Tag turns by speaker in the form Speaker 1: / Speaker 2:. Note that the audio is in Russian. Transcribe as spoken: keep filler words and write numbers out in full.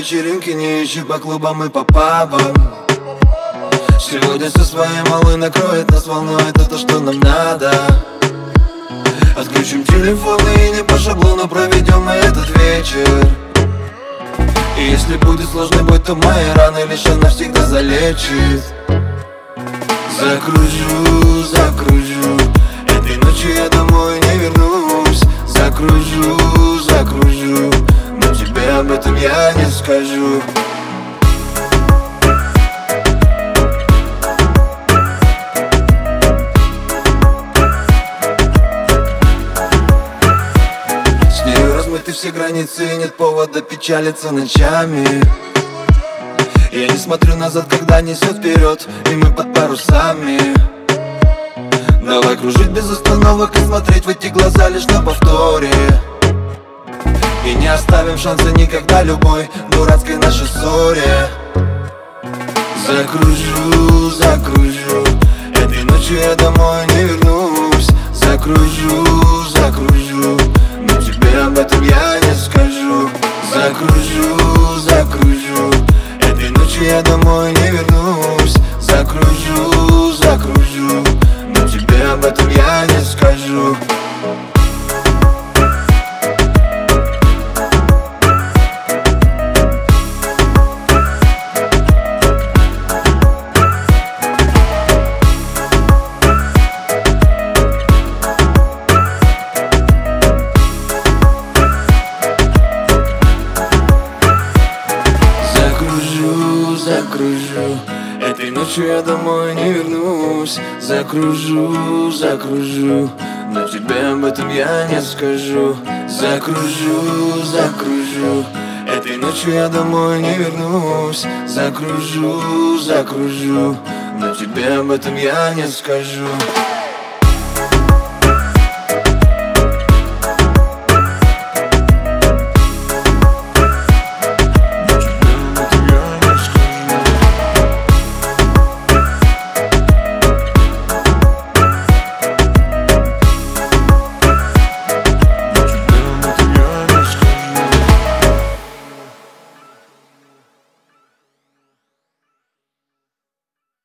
Speaker 1: вечеринки, не ищи по клубам и по пабам. Сегодня со своей малой накроет, нас волнует это, что нам надо. Отключим телефоны и не по шаблону проведем мы этот вечер. И если будет сложный бой, то мои раны лишь навсегда залечит. Закружу, закружу, этой ночью я домой не вернусь. Закружу, закружу, но тебе об этом я не скажу. С нею размыты все границы, нет повода печалиться ночами. Я не смотрю назад, когда несет вперед, и мы под парусами. Давай кружить без остановок и смотреть в эти глаза лишь на повторе. И не оставим шанса никогда любой дурацкой нашей ссоре. Закружу, закружу, этой ночью я домой не вернусь. Закружу, закружу, но тебе об этом я не скажу. Закружу, закружу, этой ночью я домой не вернусь. Закружу, закружу, но тебе об этом я не скажу. Закружу, этой ночью я домой не вернусь. Закружу, закружу, но тебе об этом я не скажу. Закружу, закружу, этой ночью я домой не вернусь. Закружу, закружу, но тебе об этом я не скажу.